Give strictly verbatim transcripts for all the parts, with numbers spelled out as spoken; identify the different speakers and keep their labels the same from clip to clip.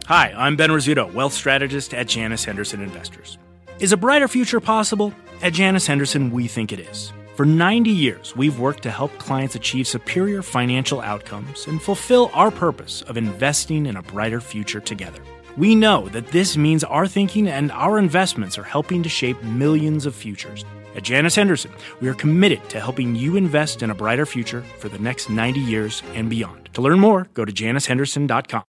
Speaker 1: Hi, I'm Ben Rizzuto, wealth strategist at Janus Henderson Investors. Is a brighter future possible? At Janus Henderson, we think it is. For ninety years, we've worked to help clients achieve superior financial outcomes and fulfill our purpose of investing in a brighter future together. We know that this means our thinking and our investments are helping to shape millions of futures. At Janus Henderson, we are committed to helping you invest in a brighter future for the next ninety years and beyond. To learn more, go to janus henderson dot com.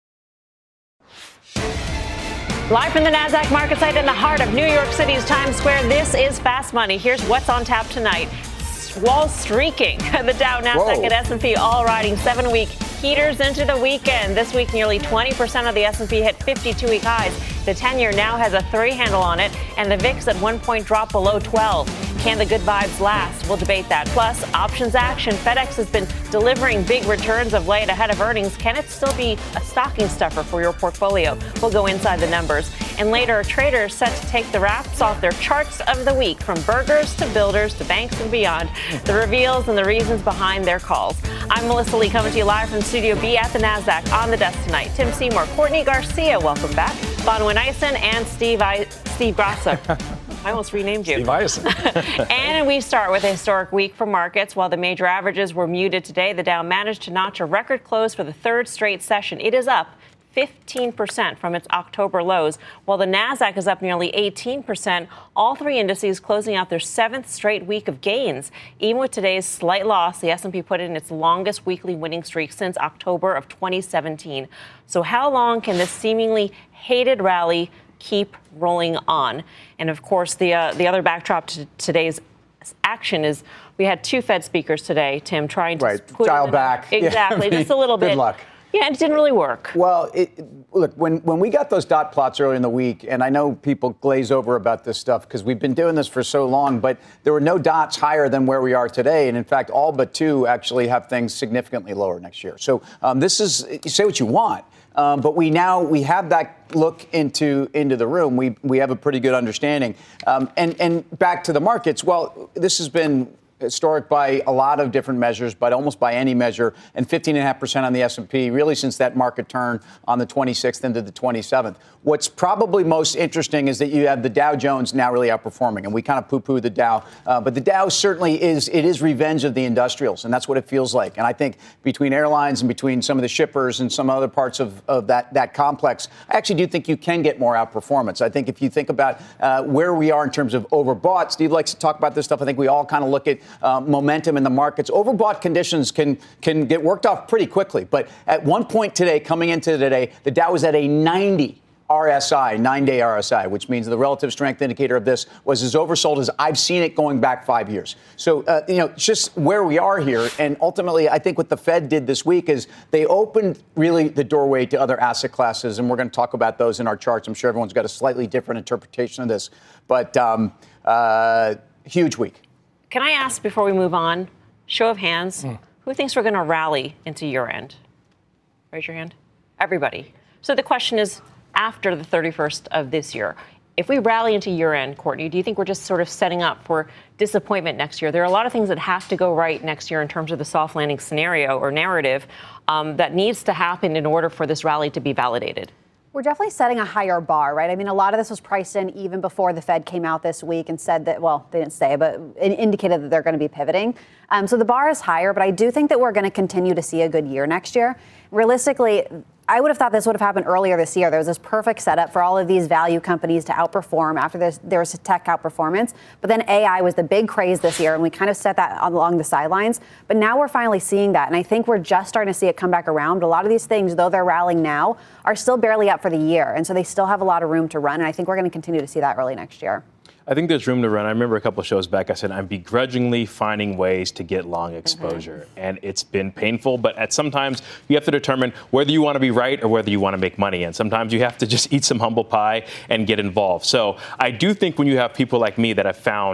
Speaker 2: Live from the NASDAQ market site in the heart of New York City's Times Square, this is Fast Money. Here's what's on tap tonight. Wall streaking. The Dow, NASDAQ, Whoa. and S and P all riding seven-week heaters into the weekend. This week, nearly twenty percent of the S and P hit fifty-two-week highs. The ten-year now has a three handle on it, and the V I X at one point dropped below twelve. Can the good vibes last? We'll debate that. Plus, options action. FedEx has been delivering big returns of late ahead of earnings. Can it still be a stocking stuffer for your portfolio? We'll go inside the numbers. And later, traders set to take the wraps off their charts of the week, from burgers to builders to banks and beyond. The reveals and the reasons behind their calls. I'm Melissa Lee, coming to you live from Studio B at the NASDAQ. On the desk tonight, Tim Seymour, Courtney Garcia, welcome back, Bonwin Eisen, and Steve I- Steve Grasso. I almost renamed you.
Speaker 3: Steve Eisen.
Speaker 2: And we start with a historic week for markets. While the major averages were muted today, the Dow managed to notch a record close for the third straight session. It is up fifteen percent from its October lows, while the NASDAQ is up nearly eighteen percent. All three indices closing out their seventh straight week of gains. Even with today's slight loss, the S and P put in its longest weekly winning streak since October of twenty seventeen. So how long can this seemingly hated rally keep rolling on? And of course, the uh, the other backdrop to today's action is we had two Fed speakers today, Tim, trying to
Speaker 3: right.
Speaker 2: put
Speaker 3: dial
Speaker 2: in,
Speaker 3: back.
Speaker 2: Exactly,
Speaker 3: yeah,
Speaker 2: just a little bit.
Speaker 3: Good luck.
Speaker 2: Yeah, and it didn't really work.
Speaker 3: Well, it, look, when, when we got those dot plots early in the week, and I know people glaze over about this stuff because we've been doing this for so long, but there were no dots higher than where we are today. And in fact, all but two actually have things significantly lower next year. So um, this is, you say what you want. Um, but we now we have that look into into the room. We we have a pretty good understanding. Um, and and back to the markets. Well, this has been historic by a lot of different measures, but almost by any measure, and fifteen point five percent on the S and P, really since that market turn on the twenty-sixth into the twenty-seventh. What's probably most interesting is that you have the Dow Jones now really outperforming, and we kind of poo-poo the Dow, uh, but the Dow certainly is, it is revenge of the industrials, and that's what it feels like. And I think between airlines and between some of the shippers and some other parts of, of that, that complex, I actually do think you can get more outperformance. I think if you think about uh, where we are in terms of overbought, Steve likes to talk about this stuff. I think we all kind of look at Uh, momentum in the markets. Overbought conditions can can get worked off pretty quickly. But at one point today, coming into today, the Dow was at a ninety R S I, nine-day R S I, which means the relative strength indicator of this was as oversold as I've seen it going back five years. So, uh, you know, just where we are here. And ultimately, I think what the Fed did this week is they opened really the doorway to other asset classes. And we're going to talk about those in our charts. I'm sure everyone's got a slightly different interpretation of this. But um, uh, huge week.
Speaker 2: Can I ask before we move on, show of hands, mm. who thinks we're going to rally into year end? Raise your hand. Everybody. So the question is, after the thirty-first of this year, if we rally into year end, Courtney, do you think we're just sort of setting up for disappointment next year? There are a lot of things that have to go right next year in terms of the soft landing scenario or narrative um, that needs to happen in order for this rally to be validated.
Speaker 4: We're definitely setting a higher bar, right? I mean, a lot of this was priced in even before the Fed came out this week and said that, well, they didn't say, but it indicated that they're going to be pivoting. Um, so the bar is higher, but I do think that we're going to continue to see a good year next year. Realistically, I would have thought this would have happened earlier this year. There was this perfect setup for all of these value companies to outperform after this, there was a tech outperformance. But then A I was the big craze this year, and we kind of set that along the sidelines. But now we're finally seeing that, and I think we're just starting to see it come back around. But a lot of these things, though they're rallying now, are still barely up for the year. And so they still have a lot of room to run, and I think we're going to continue to see that early next year.
Speaker 5: I think there's room to run. I remember a couple of shows back, I said, I'm begrudgingly finding ways to get long exposure. Mm-hmm. And it's been painful, but at sometimes you have to determine whether you want to be right or whether you want to make money. And sometimes you have to just eat some humble pie and get involved. So I do think when you have people like me that have found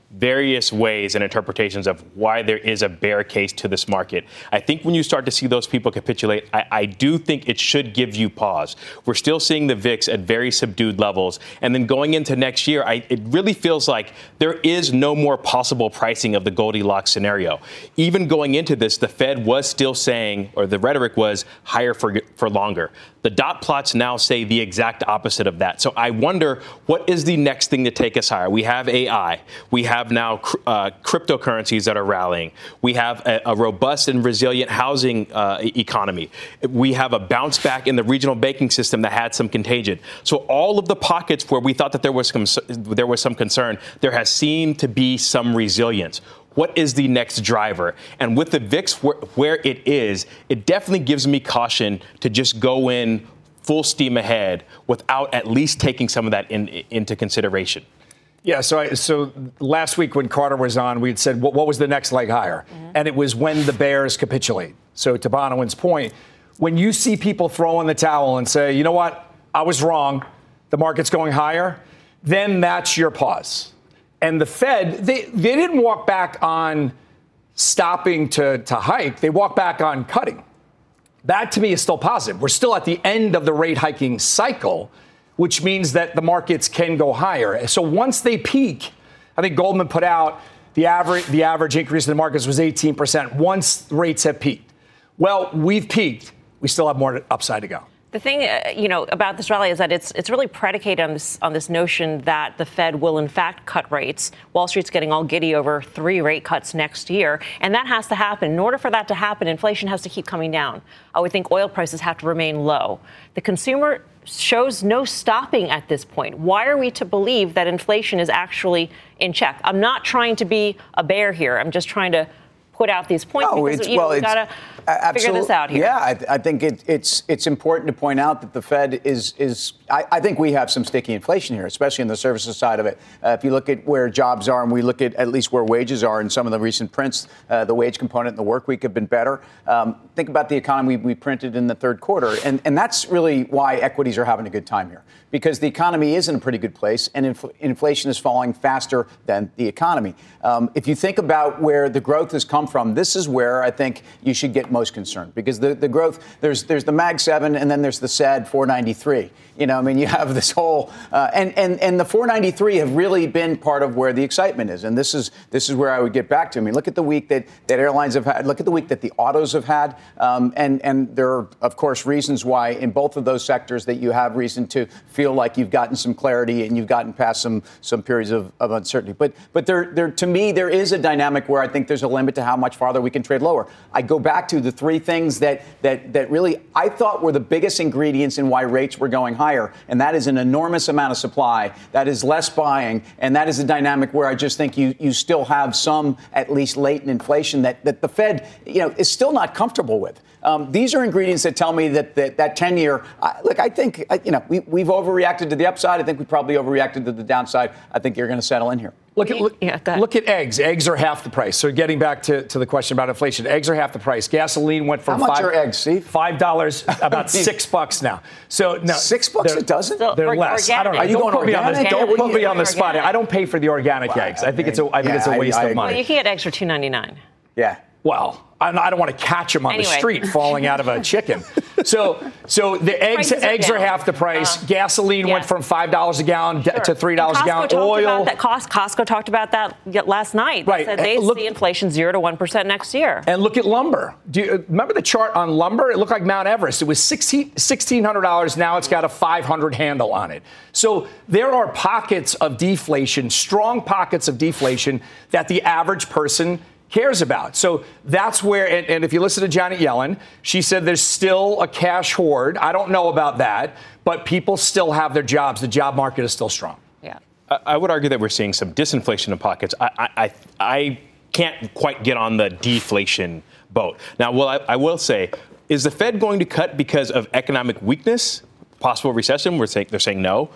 Speaker 5: various ways and interpretations of why there is a bear case to this market. I think when you start to see those people capitulate, I, I do think it should give you pause. We're still seeing the V I X at very subdued levels. And then going into next year, I, it really feels like there is no more possible pricing of the Goldilocks scenario. Even going into this, the Fed was still saying, or the rhetoric was higher for, for longer. The dot plots now say the exact opposite of that. So I wonder, what is the next thing to take us higher? We have A I. We have now uh, cryptocurrencies that are rallying. We have a, a robust and resilient housing uh, economy. We have a bounce back in the regional banking system that had some contagion. So all of the pockets where we thought that there was some, there was some concern, there has seemed to be some resilience. What is the next driver? And with the V I X where, where it is, it definitely gives me caution to just go in full steam ahead without at least taking some of that in, into consideration.
Speaker 6: Yeah, so I, so last week when Carter was on, we had said, what, what was the next leg higher? Mm-hmm. And it was when the bears capitulate. So to Bonawyn's point, when you see people throw in the towel and say, you know what, I was wrong, the market's going higher, then that's your pause. And the Fed, they, they didn't walk back on stopping to, to hike. They walked back on cutting. That, to me, is still positive. We're still at the end of the rate hiking cycle, which means that the markets can go higher. So once they peak, I think Goldman put out the average, the average increase in the markets was eighteen percent once rates have peaked. Well, we've peaked. We still have more upside to go.
Speaker 2: The thing, uh, you know, about this rally is that it's it's really predicated on this on this notion that the Fed will in fact cut rates. Wall Street's getting all giddy over three rate cuts next year, and that has to happen. In order for that to happen, inflation has to keep coming down. I would think oil prices have to remain low. The consumer shows no stopping at this point. Why are we to believe that inflation is actually in check? I'm not trying to be a bear here. I'm just trying to put out these points
Speaker 3: no,
Speaker 2: because
Speaker 3: it's,
Speaker 2: you
Speaker 3: well,
Speaker 2: know, we've got to figure this out here.
Speaker 3: Yeah, I, I think it, it's it's important to point out that the Fed is is. I, I think we have some sticky inflation here, especially in the services side of it. Uh, if you look at where jobs are, and we look at at least where wages are in some of the recent prints, uh, the wage component and the work week have been better. Um, think about the economy we printed in the third quarter, and and that's really why equities are having a good time here, because the economy is in a pretty good place, and inf- inflation is falling faster than the economy. Um, if you think about where the growth has come from, this is where I think you should get most concerned, because the, the growth, there's there's the Mag seven, and then there's the sad four ninety-three. You know, I mean, you have this whole, uh, and, and, and the four ninety-three have really been part of where the excitement is. And this is this is where I would get back to. I mean, look at the week that, that airlines have had. Look at the week that the autos have had. Um, and, and there are, of course, reasons why in both of those sectors that you have reason to feel like you've gotten some clarity and you've gotten past some some periods of, of uncertainty. But but there, there, to me, there is a dynamic where I think there's a limit to how much farther we can trade lower. I go back to the three things that that that really I thought were the biggest ingredients in why rates were going higher. And that is an enormous amount of supply. That is less buying. And that is a dynamic where I just think you you still have some, at least latent inflation that, that the Fed, you know, is still not comfortable with. Um, these are ingredients that tell me that that, that ten-year, uh, look, I think, uh, you know, we, we've overreacted to the upside. I think we probably overreacted to the downside. I think you're going to settle in here.
Speaker 6: Look at look, yeah, look at eggs. Eggs are half the price. So getting back to, to the question about inflation, eggs are half the price. Gasoline went from
Speaker 3: How much
Speaker 6: five,
Speaker 3: are eggs, Steve?
Speaker 6: Five dollars, about six bucks now. So no,
Speaker 3: six bucks a dozen?
Speaker 6: They're, they're less. I don't know.
Speaker 3: Are you
Speaker 6: don't
Speaker 3: going
Speaker 6: put me on the,
Speaker 3: organic?
Speaker 6: don't put me on the
Speaker 2: Organic.
Speaker 6: spot. I don't pay for the organic
Speaker 3: Wow,
Speaker 6: eggs. I think
Speaker 3: I
Speaker 6: it's a I think
Speaker 3: yeah,
Speaker 6: it's a waste
Speaker 3: I, I
Speaker 6: of money.
Speaker 2: Well, you can get eggs for two ninety-nine.
Speaker 3: Yeah.
Speaker 6: Well, I I don't want to catch them on
Speaker 2: Anyway.
Speaker 6: the street falling out of a chicken. So, so the eggs
Speaker 2: Prices are
Speaker 6: eggs are
Speaker 2: down.
Speaker 6: half the price.
Speaker 2: Uh,
Speaker 6: Gasoline
Speaker 2: yeah.
Speaker 6: went from five dollars a gallon d-
Speaker 2: Sure.
Speaker 6: to three dollars a
Speaker 2: Costco
Speaker 6: gallon.
Speaker 2: talked
Speaker 6: Oil.
Speaker 2: About that. Cos- Costco talked about that y- last night. They
Speaker 6: Right.
Speaker 2: said they
Speaker 6: And look-
Speaker 2: see inflation zero to one percent next year.
Speaker 6: And look at lumber. Do you remember the chart on lumber? It looked like Mount Everest. It was sixteen hundred dollars. Now it's got a five hundred handle on it. So there are pockets of deflation, strong pockets of deflation that the average person cares about. So that's where, and, and if you listen to Janet Yellen, she said there's still a cash hoard. I don't know about that, but people still have their jobs. The job market is still strong.
Speaker 2: Yeah.
Speaker 5: I would argue that we're seeing some disinflation in pockets. I, I, I, I can't quite get on the deflation boat. Now, well, I, I will say, is the Fed going to cut because of economic weakness, possible recession? We're saying, they're saying no.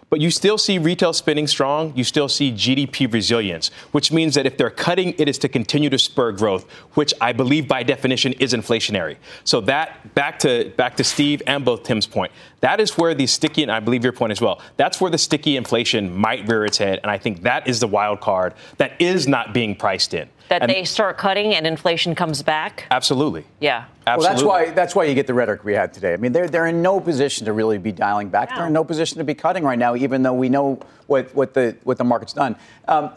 Speaker 5: But you still see retail spending strong. You still see G D P resilience, which means that if they're cutting, it is to continue to spur growth, which I believe by definition is inflationary. So that back to back to Steve and both Tim's point, that is where the sticky, and I believe your point as well, that's where the sticky inflation might rear its head. And I think that is the wild card that is not being priced in.
Speaker 2: That
Speaker 5: and
Speaker 2: they start cutting and inflation comes back?
Speaker 5: Absolutely.
Speaker 2: Yeah.
Speaker 5: Absolutely.
Speaker 3: Well, that's why that's why you get the rhetoric we had today. I mean, they're they're in no position to really be dialing back.
Speaker 2: Wow.
Speaker 3: They're in no position to be cutting right now, even though we know what, what the what the market's done. Um,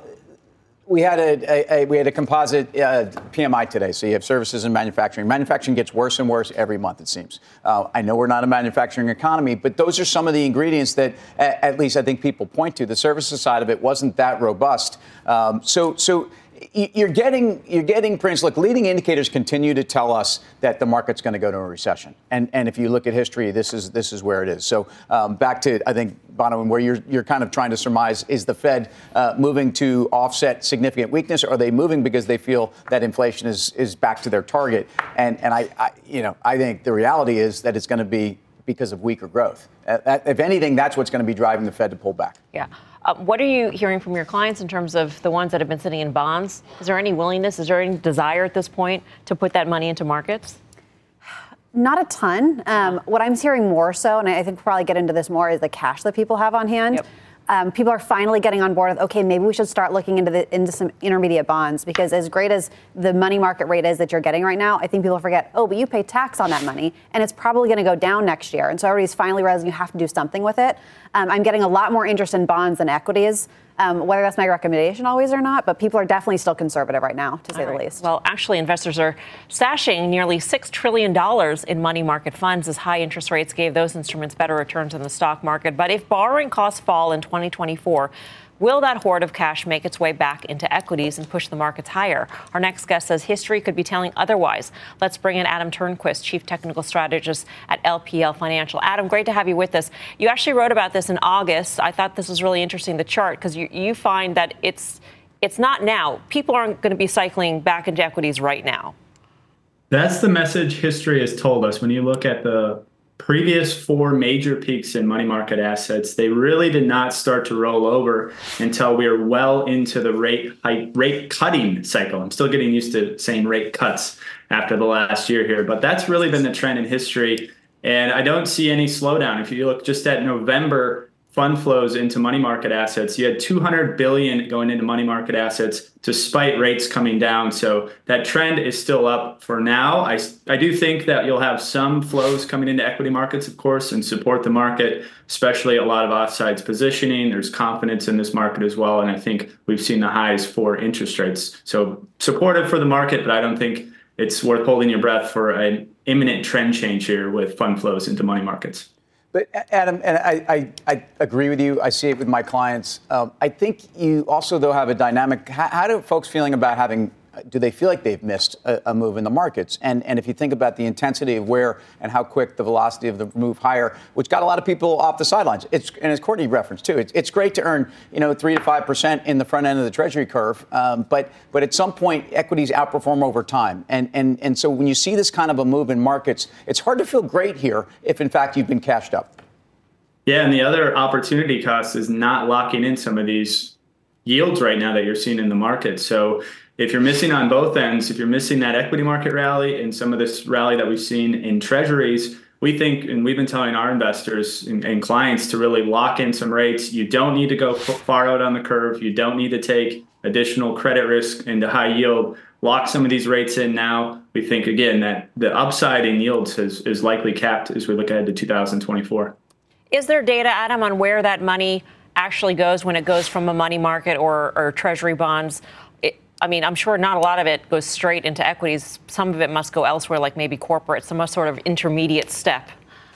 Speaker 3: we had a, a, a we had a composite uh, P M I today. So you have services and manufacturing. Manufacturing gets worse and worse every month, it seems. Uh, I know we're not a manufacturing economy, but those are some of the ingredients that, at, at least I think people point to. The services side of it wasn't that robust. Um, so so. You're getting, you're getting, Prince, look, leading indicators continue to tell us that the market's going to go to a recession. And and if you look at history, this is this is where it is. So um, back to, I think, Bono, where you're you're kind of trying to surmise, is the Fed uh, moving to offset significant weakness, or are they moving because they feel that inflation is is back to their target? And and I, I you know, I think the reality is that it's going to be because of weaker growth. Uh, if anything, that's what's going to be driving the Fed to pull back.
Speaker 2: Yeah. Uh, what are you hearing from your clients in terms of the ones that have been sitting in bonds? Is there any willingness, is there any desire at this point to put that money into markets?
Speaker 4: Not a ton. Um, what I'm hearing more so, and I think we'll probably get into this more, is the cash that people have on hand.
Speaker 2: Yep.
Speaker 4: Um, people are finally getting on board with, okay, maybe we should start looking into the, into some intermediate bonds, because as great as the money market rate is that you're getting right now, I think people forget, oh, but you pay tax on that money, and it's probably going to go down next year. And so everybody's finally realizing you have to do something with it. Um, I'm getting a lot more interest in bonds than equities, um, whether that's my recommendation always or not, but people are definitely still conservative right now, to say
Speaker 2: All right.
Speaker 4: the least.
Speaker 2: Well, actually, investors are stashing nearly six trillion dollars in money market funds as high interest rates gave those instruments better returns in the stock market. But if borrowing costs fall in twenty twenty-four, will that hoard of cash make its way back into equities and push the markets higher? Our next guest says history could be telling otherwise. Let's bring in Adam Turnquist, Chief Technical Strategist at L P L Financial. Adam, great to have you with us. You actually wrote about this in August. I thought this was really interesting, the chart, because you, you find that it's it's not now. People aren't going to be cycling back into equities right now.
Speaker 7: That's the message history has told us. When you look at the previous four major peaks in money market assets, they really did not start to roll over until we are well into the rate hike, rate cutting cycle. I'm still getting used to saying rate cuts after the last year here, but that's really been the trend in history. And I don't see any slowdown. If you look just at November fund flows into money market assets, you had two hundred billion dollars going into money market assets despite rates coming down. So that trend is still up for now. I, I do think that you'll have some flows coming into equity markets, of course, and support the market, especially a lot of offsides positioning. There's confidence in this market as well. And I think we've seen the highs for interest rates. So supportive for the market, but I don't think it's worth holding your breath for an imminent trend change here with fund flows into money markets.
Speaker 3: But Adam, and I, I, I agree with you. I see it with my clients. Um, I think you also, though, have a dynamic. How, how do folks feeling about having? Do they feel like they've missed a, a move in the markets? And and if you think about the intensity of where and how quick the velocity of the move higher, which got a lot of people off the sidelines. It's and as Courtney referenced too. It's it's great to earn you know three to five percent in the front end of the Treasury curve, um, but but at some point equities outperform over time. And and and so when you see this kind of a move in markets, it's hard to feel great here if in fact you've been cashed up.
Speaker 7: Yeah, and the other opportunity cost is not locking in some of these yields right now that you're seeing in the market. So if you're missing on both ends, if you're missing that equity market rally and some of this rally that we've seen in treasuries, we think, and we've been telling our investors and, and clients to really lock in some rates. You don't need to go far out on the curve. You don't need to take additional credit risk into high yield. Lock some of these rates in now. We think, again, that the upside in yields is, is likely capped as we look ahead to two thousand twenty-four.
Speaker 2: Is there data, Adam, on where that money actually goes when it goes from a money market or, or treasury bonds? It, I mean, I'm sure not a lot of it goes straight into equities. Some of it must go elsewhere, like maybe corporate, some sort of intermediate step.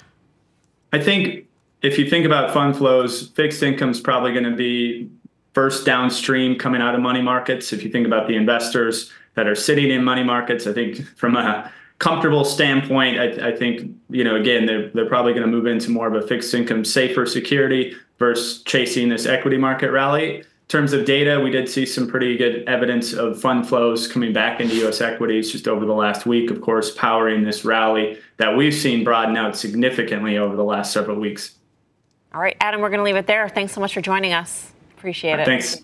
Speaker 7: I think if you think about fund flows, fixed income is probably going to be first downstream coming out of money markets. If you think about the investors that are sitting in money markets, I think from a comfortable standpoint, I, I think, you know, again, they're, they're probably going to move into more of a fixed income, safer security versus chasing this equity market rally. In terms of data, we did see some pretty good evidence of fund flows coming back into U S equities just over the last week, of course, powering this rally that we've seen broaden out significantly over the last several weeks.
Speaker 2: All right, Adam, we're going to leave it there. Thanks so much for joining us. Appreciate it.
Speaker 7: Thanks.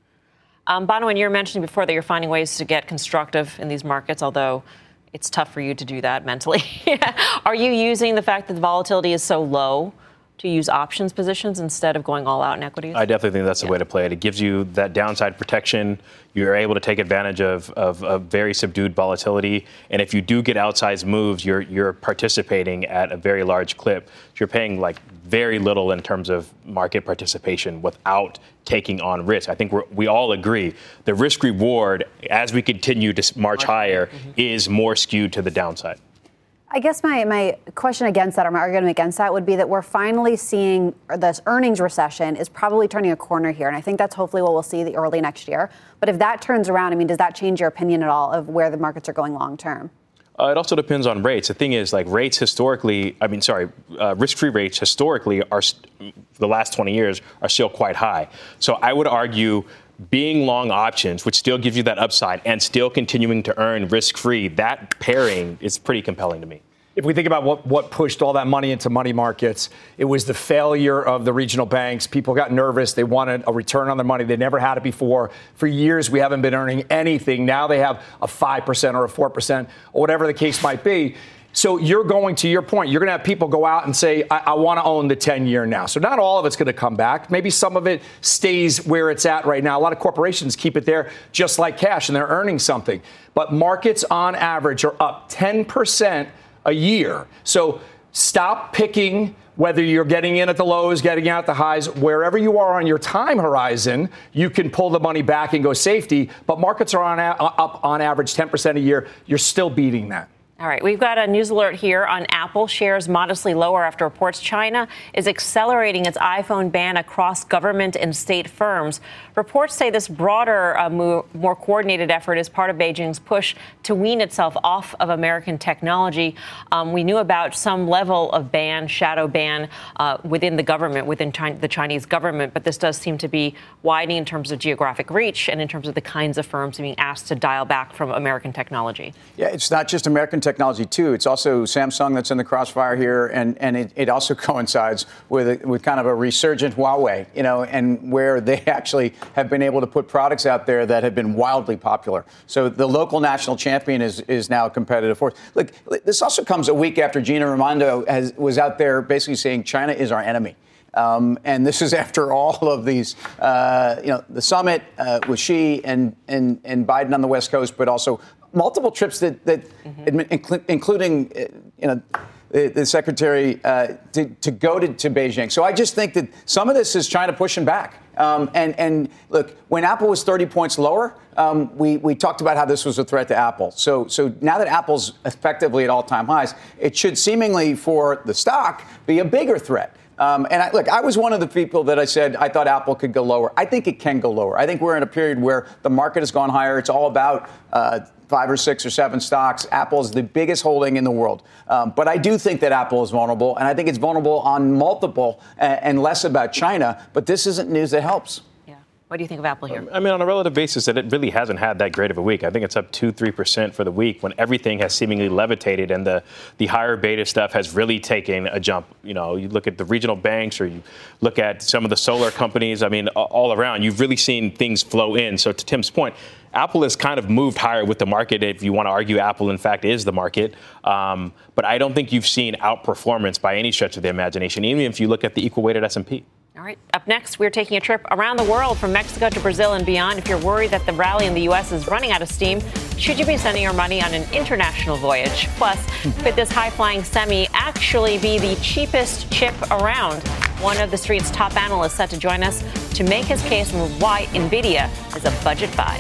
Speaker 2: Um, Bonawyn, you were mentioning before that you're finding ways to get constructive in these markets, although it's tough for you to do that mentally. Are you using the fact that the volatility is so low to use options positions instead of going all out in equities?
Speaker 5: I definitely think that's
Speaker 2: yeah.
Speaker 5: the way to play it. It gives you that downside protection. You're able to take advantage of, of, of very subdued volatility. And if you do get outsized moves, you're you're participating at a very large clip. You're paying like very little in terms of market participation without taking on risk. I think we're, we all agree the risk reward as we continue to march higher mm-hmm. is more skewed to the downside.
Speaker 4: I guess my, my question against that, or my argument against that, would be that we're finally seeing this earnings recession is probably turning a corner here. And I think that's hopefully what we'll see the early next year. But if that turns around, I mean, does that change your opinion at all of where the markets are going long term?
Speaker 5: Uh, it also depends on rates. The thing is, like rates historically, I mean, sorry, uh, risk-free rates historically are st- the last twenty years are still quite high. So I would argue being long options, which still gives you that upside and still continuing to earn risk-free, that pairing is pretty compelling to me.
Speaker 6: If we think about what, what pushed all that money into money markets, it was the failure of the regional banks. People got nervous. They wanted a return on their money. They never had it before. For years, we haven't been earning anything. Now they have a five percent or a four percent or whatever the case might be. So you're going, to your point, you're going to have people go out and say, I, I want to own the ten-year now. So not all of it's going to come back. Maybe some of it stays where it's at right now. A lot of corporations keep it there just like cash, and they're earning something. But markets on average are up ten percent a year. So stop picking whether you're getting in at the lows, getting out at the highs. Wherever you are on your time horizon, you can pull the money back and go safety. But markets are on a- up on average ten percent a year. You're still beating that.
Speaker 2: All right, we've got a news alert here on Apple. Shares modestly lower after reports China is accelerating its iPhone ban across government and state firms. Reports say this broader, uh, more, more coordinated effort is part of Beijing's push to wean itself off of American technology. Um, we knew about some level of ban, shadow ban, uh, within the government, within China, the Chinese government, but this does seem to be widening in terms of geographic reach and in terms of the kinds of firms being asked to dial back from American technology.
Speaker 3: Yeah, it's not just American technology, too. It's also Samsung that's in the crossfire here, and, and it, it also coincides with a, with kind of a resurgent Huawei, you know, and where they actually have been able to put products out there that have been wildly popular. So the local national champion is is now a competitive force. Look, this also comes a week after Gina Raimondo has, was out there basically saying China is our enemy. Um, and this is after all of these, uh, you know, the summit uh, with Xi and, and, and Biden on the West Coast, but also multiple trips that, that mm-hmm. inclu- including, uh, you know, the, the secretary uh, to, to go to, to Beijing. So I just think that some of this is China pushing back. Um, and, and look, when Apple was thirty points lower, um, we, we talked about how this was a threat to Apple. So, so now that Apple's effectively at all-time highs, it should seemingly for the stock be a bigger threat. Um, and I, look, I was one of the people that I said I thought Apple could go lower. I think it can go lower. I think we're in a period where the market has gone higher. It's all about uh, five or six or seven stocks. Apple is the biggest holding in the world. Um, but I do think that Apple is vulnerable, and I think it's vulnerable on multiple and, and less about China. But this isn't news that helps.
Speaker 2: What do you think of Apple here?
Speaker 5: I mean, on a relative basis, it really hasn't had that great of a week. I think it's up two, three percent for the week when everything has seemingly levitated and the, the higher beta stuff has really taken a jump. You know, you look at the regional banks or you look at some of the solar companies. I mean, all around, you've really seen things flow in. So to Tim's point, Apple has kind of moved higher with the market. If you want to argue Apple, in fact, is the market. Um, but I don't think you've seen outperformance by any stretch of the imagination, even if you look at the equal weighted S and P.
Speaker 2: All right. Up next, we're taking a trip around the world from Mexico to Brazil and beyond. If you're worried that the rally in the U S is running out of steam, should you be sending your money on an international voyage? Plus, could this high-flying semi actually be the cheapest chip around? One of the street's top analysts set to join us to make his case on why NVIDIA is a budget buy.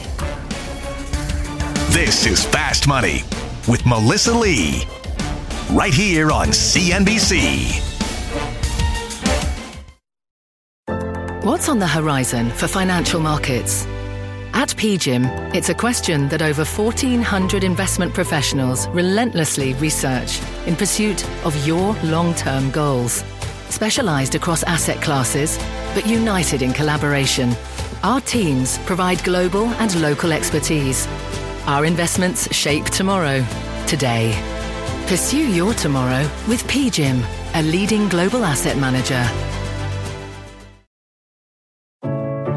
Speaker 8: This is Fast Money with Melissa Lee, right here on C N B C.
Speaker 9: What's on the horizon for financial markets? At P G I M, it's a question that over fourteen hundred investment professionals relentlessly research in pursuit of your long-term goals. Specialized across asset classes, but united in collaboration, our teams provide global and local expertise. Our investments shape tomorrow, today. Pursue your tomorrow with P G I M, a leading global asset manager.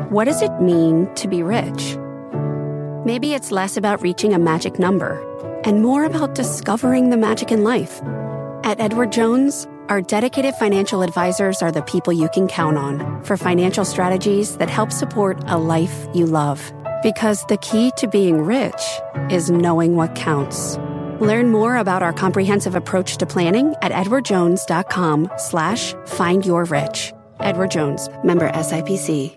Speaker 10: What does it mean to be rich? Maybe it's less about reaching a magic number and more about discovering the magic in life. At Edward Jones, our dedicated financial advisors are the people you can count on for financial strategies that help support a life you love. Because the key to being rich is knowing what counts. Learn more about our comprehensive approach to planning at edwardjones.com slash find your rich. Edward Jones, member S I P C.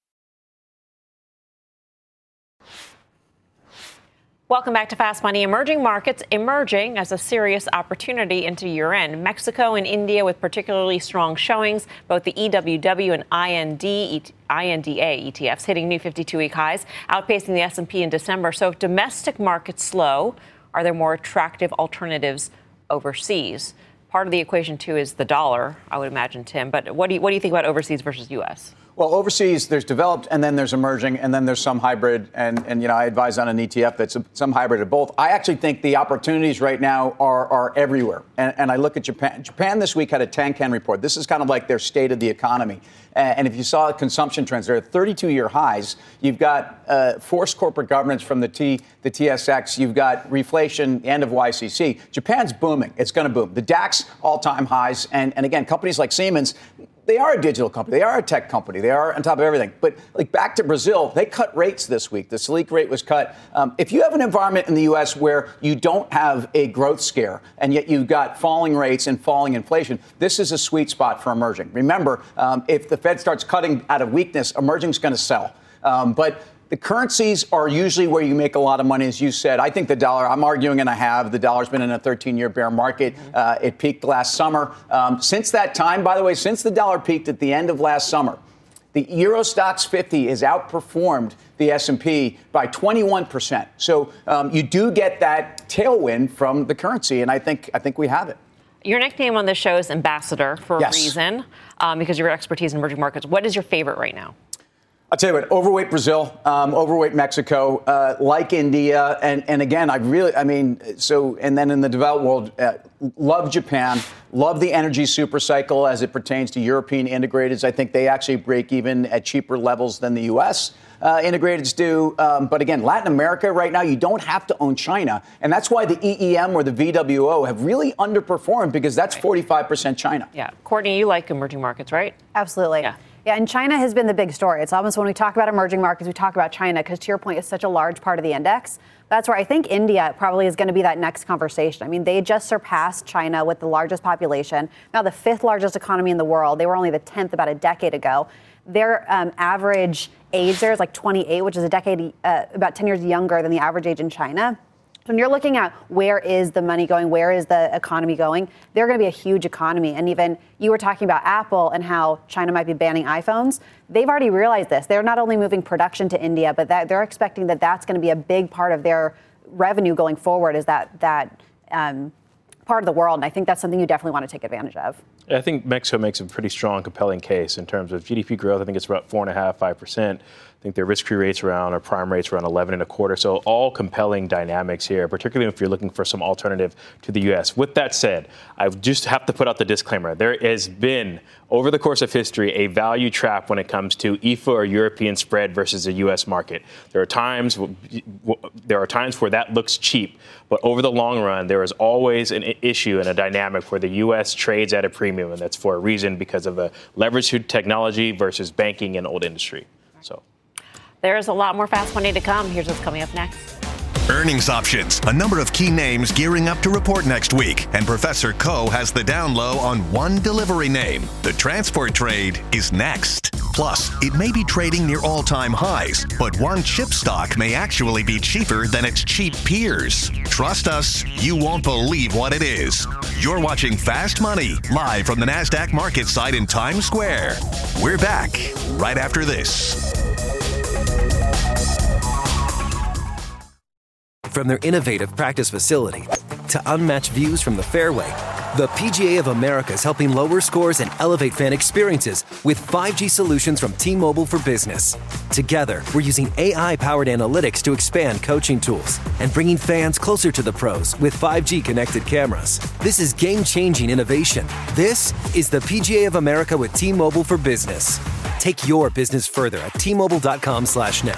Speaker 2: Welcome back to Fast Money. Emerging markets emerging as a serious opportunity into year-end. Mexico and India with particularly strong showings, both the E W W and I N D, I N D A E T Fs hitting new fifty-two-week highs, outpacing the S and P in December. So if domestic markets slow, are there more attractive alternatives overseas? Part of the equation, too, is the dollar, I would imagine, Tim. But what do you, what do you think about overseas versus U S?
Speaker 3: Well, overseas, there's developed, and then there's emerging, and then there's some hybrid. And, and you know, I advise on an E T F that's a, some hybrid of both. I actually think the opportunities right now are, are everywhere. And, and I look at Japan. Japan this week had a Tankan report. This is kind of like their state of the economy. And if you saw consumption trends, they're at thirty-two-year highs. You've got uh, forced corporate governance from the T, the T S X. You've got reflation, end of Y C C. Japan's booming. It's going to boom. The DAX, all-time highs. And, and again, companies like Siemens, they are a digital company. They are a tech company. They are on top of everything. But like back to Brazil, they cut rates this week. The Selic rate was cut. Um, if you have an environment in the U S where you don't have a growth scare and yet you've got falling rates and falling inflation, this is a sweet spot for emerging. Remember, um, if the Fed starts cutting out of weakness, emerging is going to sell. Um, but the currencies are usually where you make a lot of money, as you said. I think the dollar, I'm arguing, and I have, the dollar's been in a thirteen-year bear market. Uh, it peaked last summer. Um, since that time, by the way, since the dollar peaked at the end of last summer, the Euro Stoxx fifty has outperformed the S and P by twenty-one percent. So um, you do get that tailwind from the currency, and I think I think we have it.
Speaker 2: Your nickname on the show is Ambassador for
Speaker 3: yes.
Speaker 2: a reason, um, because of your expertise in emerging markets. What is your favorite right now?
Speaker 3: I'll tell you what, overweight Brazil, um, overweight Mexico, uh, like India. And, and again, I really, I mean, so, and then in the developed world, uh, love Japan, love the energy super cycle as it pertains to European integrateds. I think they actually break even at cheaper levels than the U S uh, integrateds do. Um, but again, Latin America right now, you don't have to own China. And that's why the E E M or the V W O have really underperformed, because that's forty-five percent China.
Speaker 2: Yeah. Courtney, you like emerging markets, right?
Speaker 4: Absolutely.
Speaker 2: Yeah.
Speaker 4: Yeah, and China has been the big story. It's almost when we talk about emerging markets, we talk about China, because to your point, it's such a large part of the index. That's where I think India probably is going to be that next conversation. I mean, they just surpassed China with the largest population, now the fifth largest economy in the world. They were only the tenth about a decade ago. Their um, average age there is like twenty-eight, which is a decade, uh, about ten years younger than the average age in China. So when you're looking at where is the money going, where is the economy going, they're going to be a huge economy. And even you were talking about Apple and how China might be banning iPhones. They've already realized this. They're not only moving production to India, but that they're expecting that that's going to be a big part of their revenue going forward, is that that um, part of the world. And I think that's something you definitely want to take advantage of.
Speaker 5: I think Mexico makes a pretty strong, compelling case in terms of G D P growth. I think it's about four and a half, five percent. I think their risk-free rates around, or prime rates around eleven and a quarter. So all compelling dynamics here, particularly if you're looking for some alternative to the U S. With that said, I just have to put out the disclaimer. There has been, over the course of history, a value trap when it comes to E F A or European spread versus the U S market. There are times, there are times where that looks cheap, but over the long run, there is always an issue and a dynamic where the U S trades at a premium, and that's for a reason, because of the leverage to technology versus banking and old industry. So.
Speaker 2: There's a lot more Fast Money to come. Here's what's coming up next.
Speaker 8: Earnings options, a number of key names gearing up to report next week. And Professor Coe has the down low on one delivery name. The transport trade is next. Plus, it may be trading near all-time highs, but one chip stock may actually be cheaper than its cheap peers. Trust us, you won't believe what it is. You're watching Fast Money, live from the NASDAQ market site in Times Square. We're back right after this.
Speaker 11: From their innovative practice facility to unmatched views from the fairway, the P G A of America is helping lower scores and elevate fan experiences with five G solutions from T-Mobile for Business. Together, we're using A I-powered analytics to expand coaching tools and bringing fans closer to the pros with five G connected cameras. This is game-changing innovation. This is the P G A of America with T-Mobile for Business. Take your business further at T-Mobile.com slash now.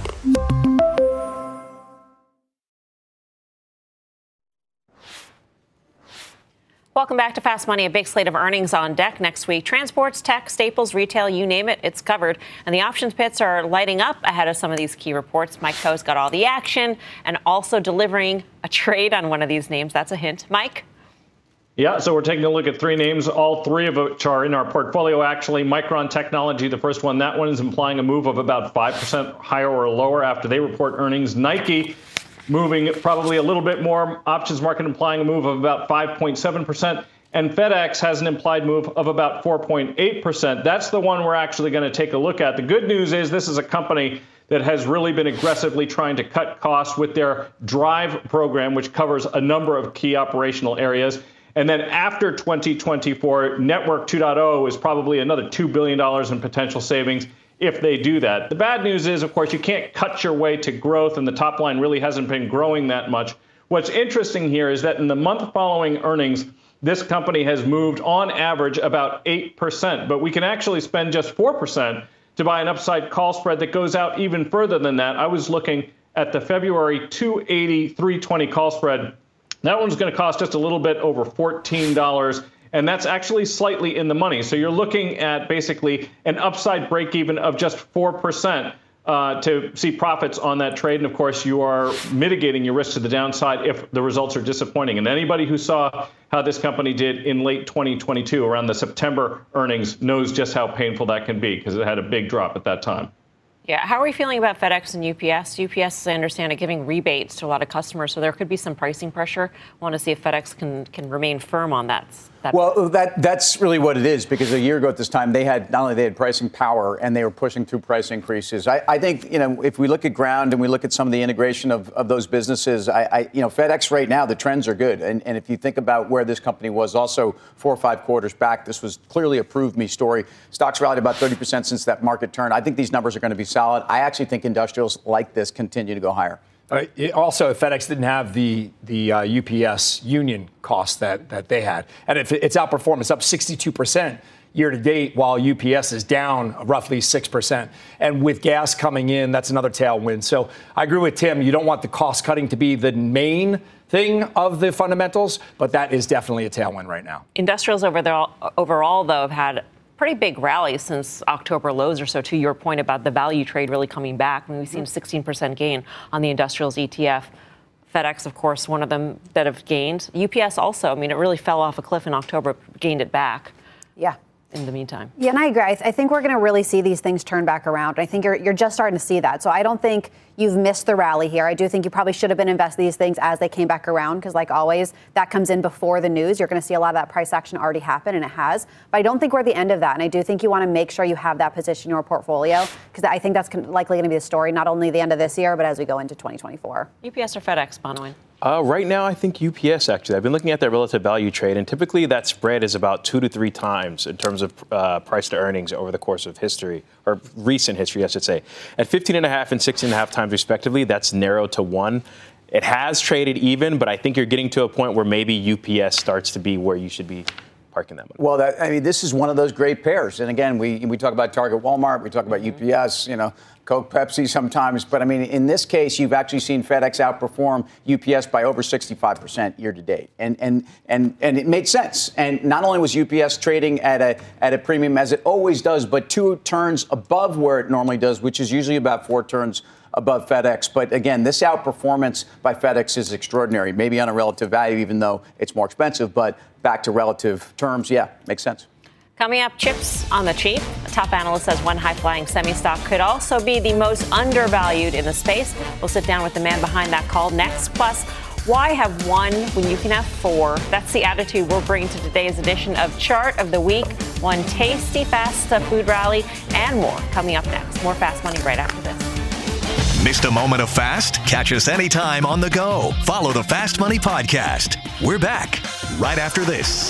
Speaker 2: Welcome back to Fast Money. A big slate of earnings on deck next week. Transports, tech, staples, retail, you name it, it's covered. And the options pits are lighting up ahead of some of these key reports. Mike Coe's got all the action and also delivering a trade on one of these names. That's a hint. Mike?
Speaker 12: Yeah, so we're taking a look at three names, all three of which are in our portfolio, actually. Micron Technology, the first one, that one is implying a move of about five percent higher or lower after they report earnings. Nike, moving probably a little bit more, options market implying a move of about five point seven percent. And FedEx has an implied move of about four point eight percent. That's the one we're actually going to take a look at. The good news is this is a company that has really been aggressively trying to cut costs with their Drive program, which covers a number of key operational areas. And then after twenty twenty-four, Network two point oh is probably another two billion dollars in potential savings if they do that. The bad news is, of course, you can't cut your way to growth, and the top line really hasn't been growing that much. What's interesting here is that in the month following earnings, this company has moved on average about eight percent, but we can actually spend just four percent to buy an upside call spread that goes out even further than that. I was looking at the February two eighty, three twenty call spread. That one's going to cost just a little bit over fourteen dollars, and that's actually slightly in the money. So you're looking at basically an upside break even of just four percent uh, to see profits on that trade. And of course, you are mitigating your risk to the downside if the results are disappointing. And anybody who saw how this company did in late twenty twenty-two around the September earnings knows just how painful that can be because it had a big drop at that time.
Speaker 2: Yeah. How are we feeling about FedEx and U P S? U P S, as I understand it, giving rebates to a lot of customers, so there could be some pricing pressure. I want to see if FedEx can can remain firm on that. that
Speaker 3: well, that that's really what it is, because a year ago at this time, they had not only they had pricing power and they were pushing through price increases. I, I think, you know, if we look at Ground and we look at some of the integration of, of those businesses, I, I you know, FedEx right now, the trends are good. And, and if you think about where this company was also four or five quarters back, this was clearly a prove me story. Stocks rallied about thirty percent since that market turn. I think these numbers are going to be solid. I actually think industrials like this continue to go higher.
Speaker 6: Uh, it also, FedEx didn't have the the uh, U P S union costs that that they had, and if it's outperformed, it's up sixty-two percent year to date, while U P S is down roughly six percent. And with gas coming in, that's another tailwind. So I agree with Tim. You don't want the cost cutting to be the main thing of the fundamentals, but that is definitely a tailwind right now.
Speaker 2: Industrials overall, overall though, have had pretty big rally since October lows or so, to your point about the value trade really coming back. I mean, we've seen a sixteen percent gain on the industrials E T F. FedEx, of course, one of them that have gained. U P S also, I mean, it really fell off a cliff in October, gained it back.
Speaker 4: Yeah.
Speaker 2: In the meantime.
Speaker 4: Yeah, and I agree. I, th- I think we're going to really see these things turn back around. I think you're you're just starting to see that. So I don't think you've missed the rally here. I do think you probably should have been investing these things as they came back around, because like always, that comes in before the news. You're going to see a lot of that price action already happen, and it has. But I don't think we're at the end of that. And I do think you want to make sure you have that position in your portfolio, because I think that's con- likely going to be the story, not only the end of this year, but as we go into twenty twenty-four.
Speaker 2: U P S or FedEx, Bonawyn?
Speaker 5: Uh, right now, I think U P S, actually. I've been looking at that relative value trade, and typically that spread is about two to three times in terms of uh, price to earnings over the course of history, or recent history, I should say. At fifteen and a half and sixteen and a half times respectively, that's narrowed to one. It has traded even, but I think you're getting to a point where maybe U P S starts to be where you should be parking that money.
Speaker 3: Well, that, I mean, this is one of those great pairs. And again, we we talk about Target, Walmart, we talk about U P S, you know, Coke, Pepsi sometimes. But I mean, in this case, you've actually seen FedEx outperform U P S by over sixty-five percent year to date. And and and and it made sense. And not only was U P S trading at a at a premium as it always does, but two turns above where it normally does, which is usually about four turns above FedEx. But again, this outperformance by FedEx is extraordinary, maybe on a relative value, even though it's more expensive. But back to relative terms, yeah, makes sense.
Speaker 2: Coming up, chips on the cheap. A top analyst says one high-flying semi-stock could also be the most undervalued in the space. We'll sit down with the man behind that call next. Plus, why have one when you can have four? That's the attitude we'll bring to today's edition of Chart of the Week. One tasty, fast food rally and more coming up next. More Fast Money right after this.
Speaker 8: Missed a moment of Fast? Catch us anytime on the go. Follow the Fast Money Podcast. We're back right after this.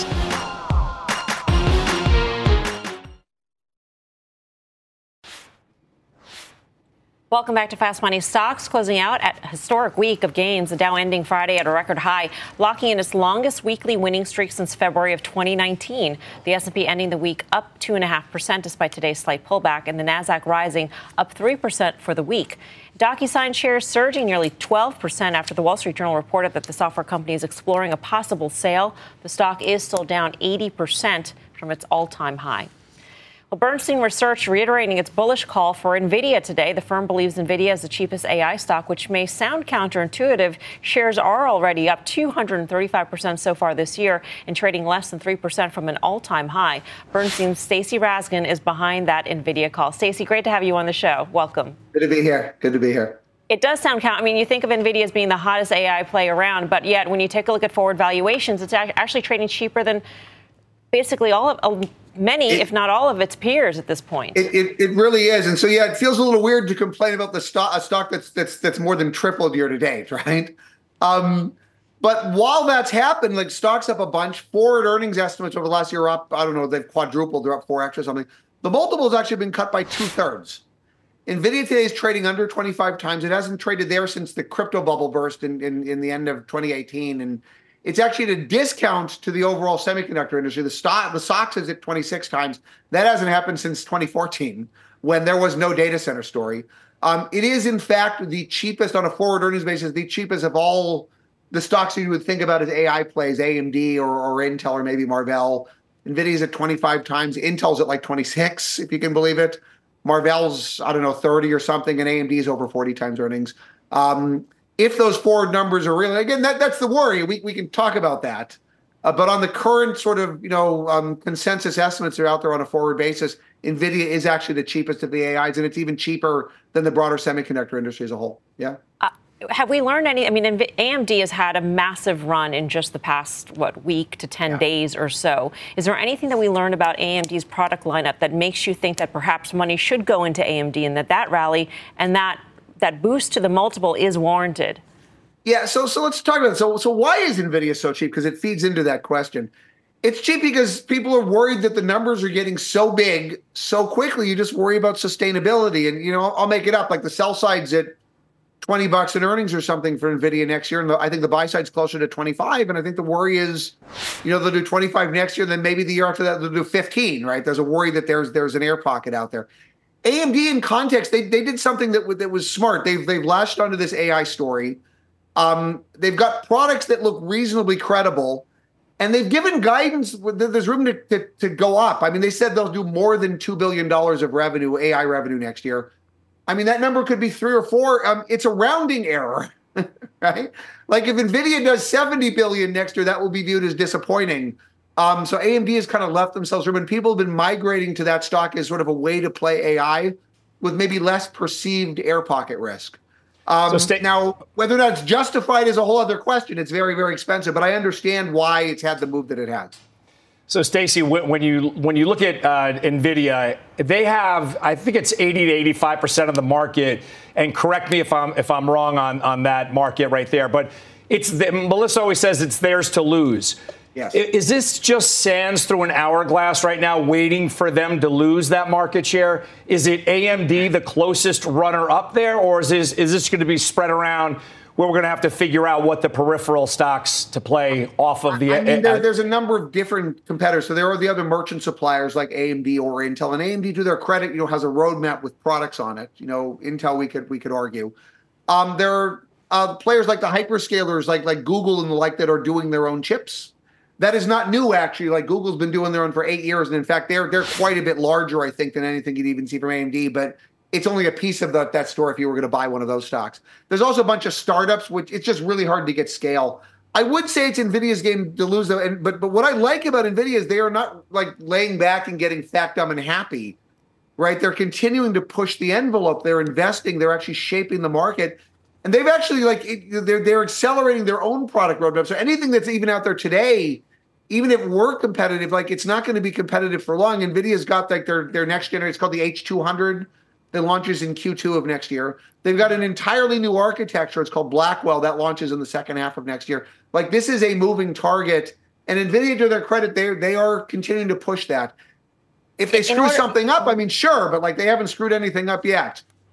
Speaker 2: Welcome back to Fast Money. Stocks closing out at a historic week of gains. The Dow ending Friday at a record high, locking in its longest weekly winning streak since February of twenty nineteen. The S and P ending the week up two point five percent despite today's slight pullback, and the Nasdaq rising up three percent for the week. DocuSign shares surging nearly twelve percent after the Wall Street Journal reported that the software company is exploring a possible sale. The stock is still down eighty percent from its all-time high. Well, Bernstein Research reiterating its bullish call for NVIDIA today. The firm believes NVIDIA is the cheapest A I stock, which may sound counterintuitive. Shares are already up two hundred thirty-five percent so far this year and trading less than three percent from an all-time high. Bernstein's Stacey Raskin is behind that NVIDIA call. Stacey, great to have you on the show. Welcome.
Speaker 13: Good to be here. Good to be here.
Speaker 2: It does sound count. I mean, you think of NVIDIA as being the hottest A I play around, but yet when you take a look at forward valuations, it's actually trading cheaper than basically all of uh, many, it, if not all of its peers at this point.
Speaker 13: It, it it really is. And so, yeah, it feels a little weird to complain about the stock, a stock that's that's that's more than tripled year to date, right? Um, but while that's happened, like stocks up a bunch, forward earnings estimates over the last year are up, I don't know, they've quadrupled, they're up four X or something. The multiple has actually been cut by two thirds. NVIDIA today is trading under twenty-five times. It hasn't traded there since the crypto bubble burst in, in, in the end of twenty eighteen. And it's actually at a discount to the overall semiconductor industry. The stock, the S O X is at twenty-six times. That hasn't happened since twenty fourteen, when there was no data center story. Um, it is, in fact, the cheapest on a forward earnings basis, the cheapest of all the stocks you would think about as A I plays, A M D or, or Intel or maybe Marvell. NVIDIA's at twenty-five times. Intel's at like twenty-six, if you can believe it. Marvell's, I don't know, thirty or something, and A M D's over forty times earnings. Um, if those forward numbers are really, again, that, that's the worry. We we can talk about that. Uh, but on the current sort of, you know, um, consensus estimates that are out there on a forward basis, NVIDIA is actually the cheapest of the A Is, and it's even cheaper than the broader semiconductor industry as a whole. Yeah.
Speaker 2: Uh, have we learned any? I mean, A M D has had a massive run in just the past, what, week to ten yeah. days or so. Is there anything that we learned about A M D's product lineup that makes you think that perhaps money should go into A M D and that that rally and that that boost to the multiple is warranted?
Speaker 13: Yeah, so so let's talk about it. So, so why is NVIDIA so cheap? Because it feeds into that question. It's cheap because people are worried that the numbers are getting so big so quickly. You just worry about sustainability. And, you know, I'll make it up. Like the sell side's at twenty bucks in earnings or something for NVIDIA next year. And the, I think the buy side's closer to twenty-five. And I think the worry is, you know, they'll do twenty-five next year. Then maybe the year after that, they'll do fifteen, right? There's a worry that there's there's an air pocket out there. A M D in context, they they did something that, that was smart. They've, they've latched onto this A I story. Um, they've got products that look reasonably credible. And they've given guidance. There's room to, to, to go up. I mean, they said they'll do more than two billion dollars of revenue, A I revenue next year. I mean, that number could be three or four. Um, it's a rounding error, right? Like if NVIDIA does seventy billion dollars next year, that will be viewed as disappointing. Um, so A M D has kind of left themselves room, and people have been migrating to that stock as sort of a way to play A I with maybe less perceived air pocket risk. Um, so stay- now, whether or not it's justified is a whole other question. It's very, very expensive, but I understand why it's had the move that it has.
Speaker 6: So, Stacey, when you when you look at uh, NVIDIA, they have, I think it's eighty to eighty-five percent of the market. And correct me if I'm if I'm wrong on, on that market right there. But it's the, Melissa always says it's theirs to lose.
Speaker 13: Yes.
Speaker 6: Is this just sands through an hourglass right now, waiting for them to lose that market share? Is it A M D the closest runner up there, or is this, is this going to be spread around where we're going to have to figure out what the peripheral stocks to play off of the?
Speaker 13: I mean, there, there's a number of different competitors. So there are the other merchant suppliers like A M D or Intel, and A M D, to their credit, you know, has a roadmap with products on it. You know, Intel, we could we could argue. Um, there are uh, players like the hyperscalers, like like Google and the like, that are doing their own chips. That is not new, actually. Like Google's been doing their own for eight years. And in fact, they're they're quite a bit larger, I think, than anything you'd even see from A M D. But it's only a piece of the, that store if you were going to buy one of those stocks. There's also a bunch of startups, which it's just really hard to get scale. I would say it's NVIDIA's game to lose, though. And, but, but what I like about NVIDIA is they are not like laying back and getting fat, dumb, and happy, right? They're continuing to push the envelope. They're investing. They're actually shaping the market. And they've actually, like, it, they're, they're accelerating their own product roadmap. So anything that's even out there today, even if we're competitive, like it's not going to be competitive for long. NVIDIA's got like their, their next generation, it's called the H two hundred, that launches in Q two of next year. They've got an entirely new architecture. It's called Blackwell, that launches in the second half of next year. Like this is a moving target. And NVIDIA, to their credit, they they are continuing to push that. If they screw order- something up, I mean, sure, but like they haven't screwed anything up yet.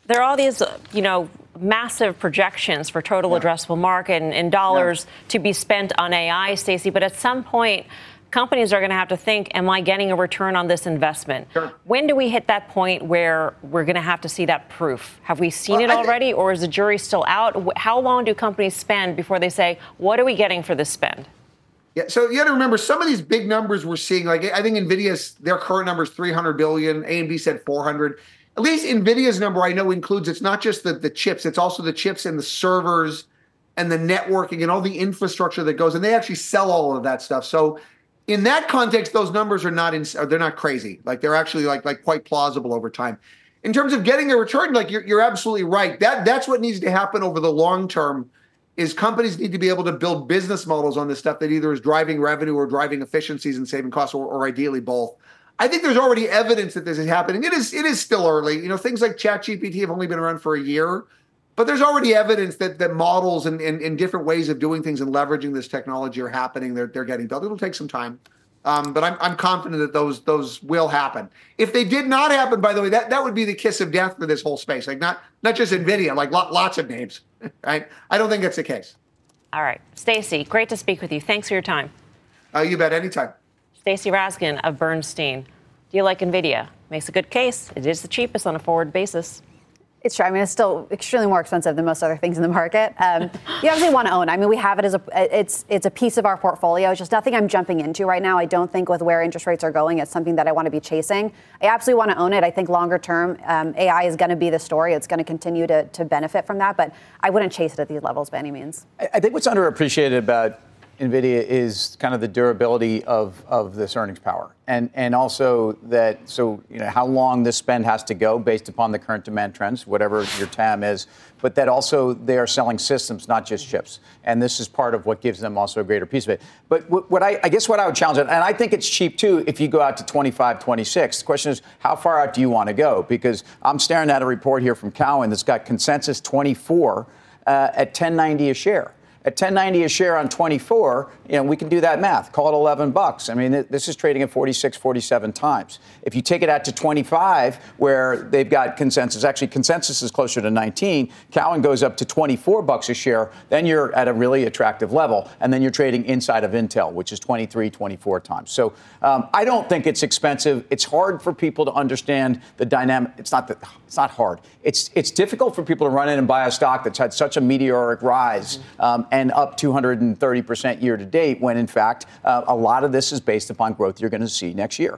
Speaker 2: There are all these, you know, massive projections for total yeah. addressable market and, and dollars yeah. to be spent on A I, Stacey. But at some point, companies are going to have to think, am I getting a return on this investment?
Speaker 13: Sure.
Speaker 2: When do we hit that point where we're going to have to see that proof? Have we seen well, it already, think- or is the jury still out? How long do companies spend before they say, what are we getting for this spend?
Speaker 13: Yeah, so you got to remember some of these big numbers we're seeing. Like I think Nvidia's their current number is three hundred billion. A M D said four hundred. At least Nvidia's number I know includes, it's not just the, the chips, it's also the chips and the servers and the networking and all the infrastructure that goes, and they actually sell all of that stuff. So in that context, those numbers are not in, they're not crazy. Like they're actually like like quite plausible over time. In terms of getting a return, like you're you're absolutely right. That that's what needs to happen over the long term. Is companies need to be able to build business models on this stuff that either is driving revenue or driving efficiencies and saving costs, or, or ideally both. I think there's already evidence that this is happening. It is it is still early. You know, things like ChatGPT have only been around for a year, but there's already evidence that that models and, and, and different ways of doing things and leveraging this technology are happening. They're they're getting built. It'll take some time, um, but I'm I'm confident that those those will happen. If they did not happen, by the way, that, that would be the kiss of death for this whole space. Like not not just Nvidia, like lo- lots of names. Right? I don't think that's the case.
Speaker 2: All right, Stacey, great to speak with you. Thanks for your time.
Speaker 13: Uh, you bet, anytime.
Speaker 2: Stacey Raskin of Bernstein. Do you like NVIDIA? Makes a good case. It is the cheapest on a forward basis.
Speaker 4: It's true. I mean, it's still extremely more expensive than most other things in the market. Um, you obviously want to own. I mean, we have it as a it's it's a piece of our portfolio. It's just nothing I'm jumping into right now. I don't think with where interest rates are going, it's something that I want to be chasing. I absolutely want to own it. I think longer term, um, A I is going to be the story. It's going to continue to to benefit from that. But I wouldn't chase it at these levels by any means.
Speaker 3: I think what's underappreciated about NVIDIA is kind of the durability of, of this earnings power. And and also that, so, you know, how long this spend has to go based upon the current demand trends, whatever your T A M is, but that also they are selling systems, not just chips. And this is part of what gives them also a greater piece of it. But what, what I, I guess what I would challenge it, and I think it's cheap too if you go out to twenty-five, twenty-six. The question is, how far out do you want to go? Because I'm staring at a report here from Cowen that's got consensus twenty-four uh, at ten ninety a share. At ten ninety a share on twenty-four, you know, we can do that math. Call it eleven bucks. I mean, this is trading at forty-six, forty-seven times. If you take it out to twenty-five, where they've got consensus, actually consensus is closer to nineteen, Cowen goes up to twenty-four bucks a share, then you're at a really attractive level. And then you're trading inside of Intel, which is twenty-three, twenty-four times. So um, I don't think it's expensive. It's hard for people to understand the dynamic. It's not that it's not hard. It's it's difficult for people to run in and buy a stock that's had such a meteoric rise. Um, and up two hundred thirty percent year to date, when in fact, uh, a lot of this is based upon growth you're going to see next year.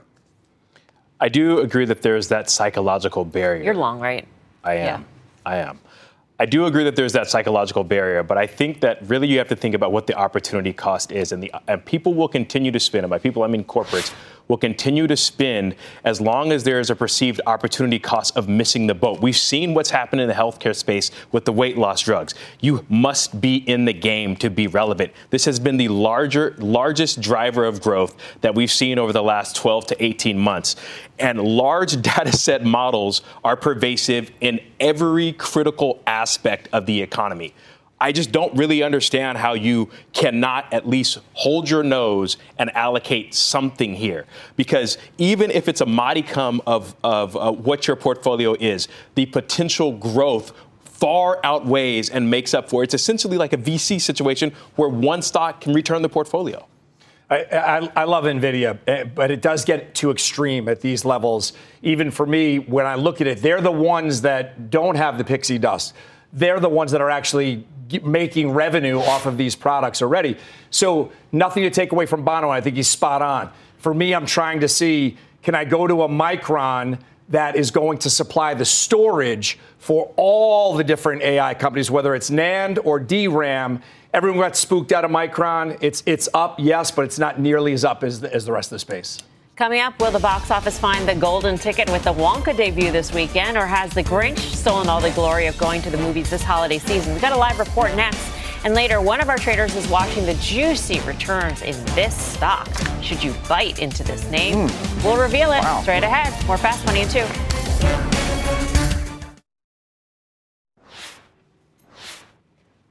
Speaker 5: I do agree that there's that psychological barrier.
Speaker 2: You're long, right?
Speaker 5: I am.
Speaker 2: Yeah.
Speaker 5: I am. I do agree that there's that psychological barrier, but I think that really you have to think about what the opportunity cost is. And, the, and people will continue to spend, and by people I mean corporates, will continue to spend as long as there is a perceived opportunity cost of missing the boat. We've seen what's happened in the healthcare space with the weight loss drugs. You must be in the game to be relevant. This has been the larger, largest driver of growth that we've seen over the last twelve to eighteen months. And large data set models are pervasive in every critical aspect of the economy. I just don't really understand how you cannot at least hold your nose and allocate something here. Because even if it's a modicum of, of uh, what your portfolio is, the potential growth far outweighs and makes up for it. It's essentially like a V C situation where one stock can return the portfolio.
Speaker 6: I, I, I love NVIDIA, but it does get too extreme at these levels. Even for me, when I look at it, they're the ones that don't have the pixie dust. They're the ones that are actually making revenue off of these products already. So nothing to take away from Bono. I think he's spot on. For me, I'm trying to see, can I go to a Micron that is going to supply the storage for all the different A I companies, whether it's NAND or D RAM. Everyone got spooked out of Micron. It's it's up, yes, but it's not nearly as up as the, as the rest of the space.
Speaker 2: Coming up, will the box office find the golden ticket with the Wonka debut this weekend, or has the Grinch stolen all the glory of going to the movies this holiday season? We've got a live report next. And later, one of our traders is watching the juicy returns in this stock. Should you bite into this name? Mm. We'll reveal it wow. straight ahead. More Fast Money in two.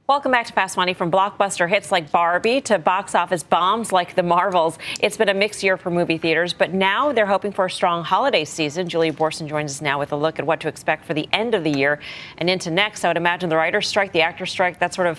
Speaker 2: Welcome back to Fast Money. From blockbuster hits like Barbie to box office bombs like The Marvels, it's been a mixed year for movie theaters, but now they're hoping for a strong holiday season. Julia Boorstin joins us now with a look at what to expect for the end of the year and into next. I would imagine the writer's strike, the actor's strike, that sort of,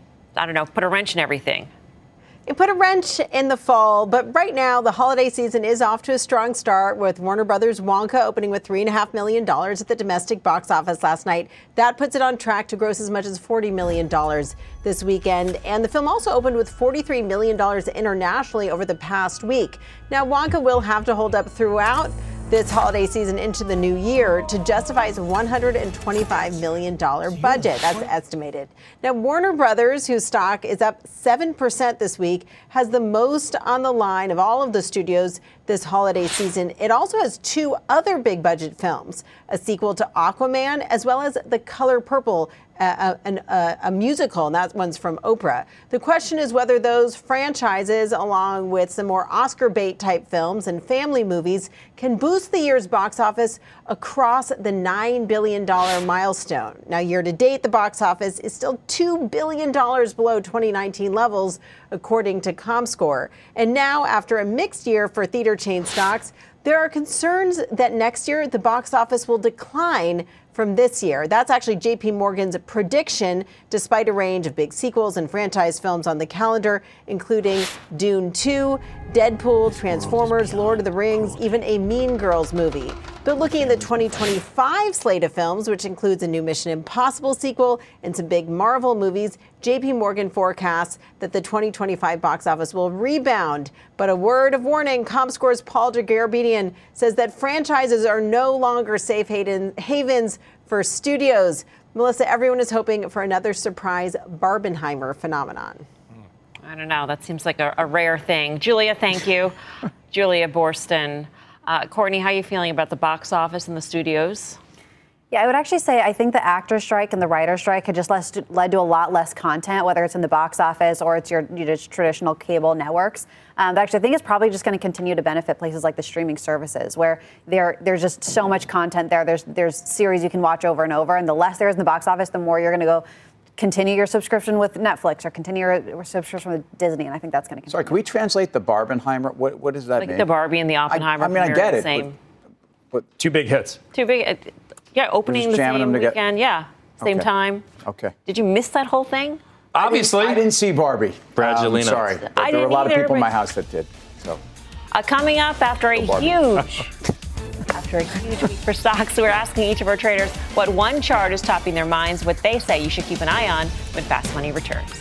Speaker 2: I don't know, put a wrench in everything.
Speaker 14: It put a wrench in the fall, but right now the holiday season is off to a strong start with Warner Brothers' Wonka opening with three point five million dollars at the domestic box office last night. That puts it on track to gross as much as forty million dollars this weekend. And the film also opened with forty-three million dollars internationally over the past week. Now, Wonka will have to hold up throughout this holiday season into the new year to justify its one hundred twenty-five million dollars budget. That's estimated. Now, Warner Brothers, whose stock is up seven percent this week, has the most on the line of all of the studios this holiday season. It also has two other big budget films, a sequel to Aquaman, as well as The Color Purple, Uh, a, a, a musical, and that one's from Oprah. The question is whether those franchises, along with some more Oscar bait type films and family movies, can boost the year's box office across the nine billion dollars milestone. Now, year to date, the box office is still two billion dollars below twenty nineteen levels, according to ComScore. And now, after a mixed year for theater chain stocks, there are concerns that next year the box office will decline from this year. That's actually J P Morgan's prediction, despite a range of big sequels and franchise films on the calendar, including Dune two, Deadpool, Transformers, Lord of the Rings, even a Mean Girls movie. But looking at the twenty twenty-five slate of films, which includes a new Mission Impossible sequel and some big Marvel movies, J P Morgan forecasts that the twenty twenty-five box office will rebound. But a word of warning, ComScore's Paul Jagarabedian says that franchises are no longer safe havens for studios. Melissa, everyone is hoping for another surprise Barbenheimer phenomenon.
Speaker 2: I don't know. That seems like a, a rare thing. Julia, thank you. Julia Boorstin. Uh, Courtney, how are you feeling about the box office and the studios?
Speaker 4: Yeah, I would actually say I think the actor's strike and the writer's strike had just less, led to a lot less content, whether it's in the box office or it's your, your traditional cable networks. Um, but actually, I think it's probably just going to continue to benefit places like the streaming services, where there there's just so much content there. There's there's series you can watch over and over, and the less there is in the box office, the more you're going to go continue your subscription with Netflix or continue your subscription with Disney, and I think that's going to continue.
Speaker 3: Sorry, can we translate the Barbenheimer? What what does that
Speaker 2: like
Speaker 3: mean?
Speaker 2: Like the Barbie and the Oppenheimer.
Speaker 3: I, I mean, I get it.
Speaker 2: Same.
Speaker 3: But,
Speaker 6: but two big hits.
Speaker 2: Two big. Yeah, opening the same weekend. Yeah, same
Speaker 3: okay.
Speaker 2: time.
Speaker 3: Okay.
Speaker 2: Did you miss that whole thing?
Speaker 3: Obviously, I didn't, I didn't see Barbie.
Speaker 5: Brangelina.
Speaker 3: Um, sorry, but
Speaker 2: I
Speaker 3: there were a lot
Speaker 2: either,
Speaker 3: of people in my house that did. So,
Speaker 2: uh, coming up after a
Speaker 3: Barbie.
Speaker 2: huge, after a huge week for stocks, we're asking each of our traders what one chart is topping their minds, what they say you should keep an eye on when Fast Money returns.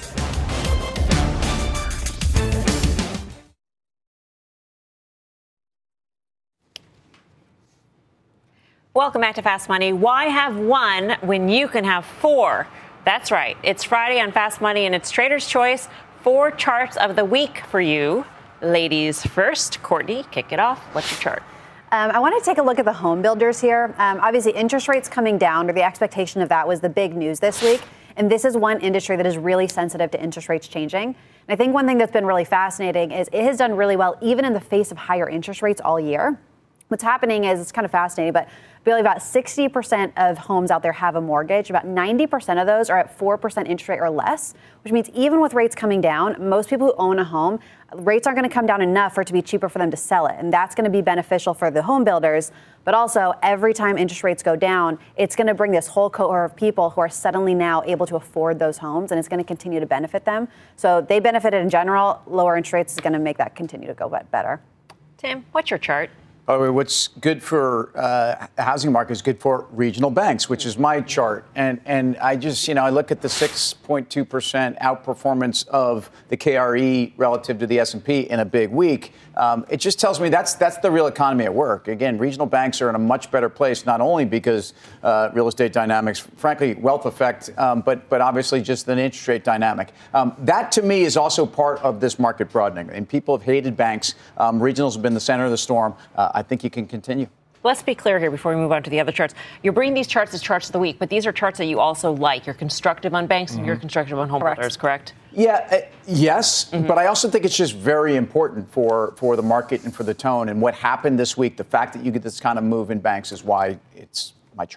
Speaker 2: Welcome back to Fast Money. Why have one when you can have four? That's right. It's Friday on Fast Money, and it's Trader's Choice. Four charts of the week for you. Ladies first. Courtney, kick it off. What's your chart?
Speaker 4: Um, I want to take a look at the home builders here. Um, obviously, interest rates coming down, or the expectation of that, was the big news this week. And this is one industry that is really sensitive to interest rates changing. And I think one thing that's been really fascinating is it has done really well, even in the face of higher interest rates all year. What's happening is, it's kind of fascinating, but really about sixty percent of homes out there have a mortgage. About ninety percent of those are at four percent interest rate or less, which means even with rates coming down, most people who own a home, rates aren't going to come down enough for it to be cheaper for them to sell it. And that's going to be beneficial for the home builders. But also, every time interest rates go down, it's going to bring this whole cohort of people who are suddenly now able to afford those homes, and it's going to continue to benefit them. So they benefited in general. Lower interest rates is going to make that continue to go better.
Speaker 2: Tim, what's your chart?
Speaker 3: Oh, what's good for uh, housing market is good for regional banks, which is my chart. And and I just, you know, I look at the six point two percent outperformance of the K R E relative to the S and P in a big week. Um, it just tells me that's that's the real economy at work. Again, regional banks are in a much better place, not only because uh, real estate dynamics, frankly, wealth effect, um, but but obviously just an interest rate dynamic. Um, that, to me, is also part of this market broadening. And people have hated banks. Um, regionals have been the center of the storm. Uh, I think you can continue.
Speaker 2: Let's be clear here before we move on to the other charts. You're bringing these charts as charts of the week, but these are charts that you also like. You're constructive on banks, mm-hmm. and you're constructive on home correct. builders, correct?
Speaker 3: Yeah, uh, yes, mm-hmm. but I also think it's just very important for, for the market and for the tone. And what happened this week, the fact that you get this kind of move in banks is why it's my chart.